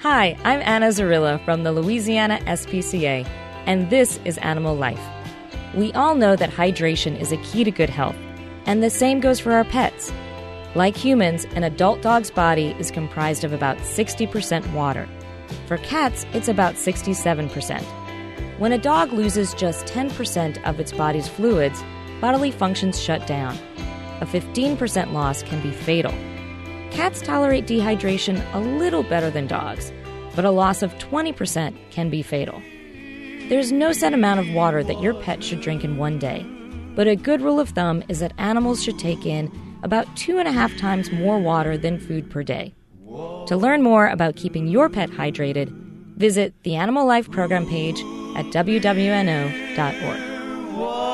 Hi, I'm Anna Zarilla from the Louisiana SPCA, and this is Animal Life. We all know that hydration is a key to good health, and the same goes for our pets. Like humans, an adult dog's body is comprised of about 60% water. For cats, it's about 67%. When a dog loses just 10% of its body's fluids, bodily functions shut down. A 15% loss can be fatal. Cats tolerate dehydration a little better than dogs, but a loss of 20% can be fatal. There's no set amount of water that your pet should drink in one day, but a good rule of thumb is that animals should take in about 2.5 times more water than food per day. To learn more about keeping your pet hydrated, visit the Animal Life program page at wwno.org.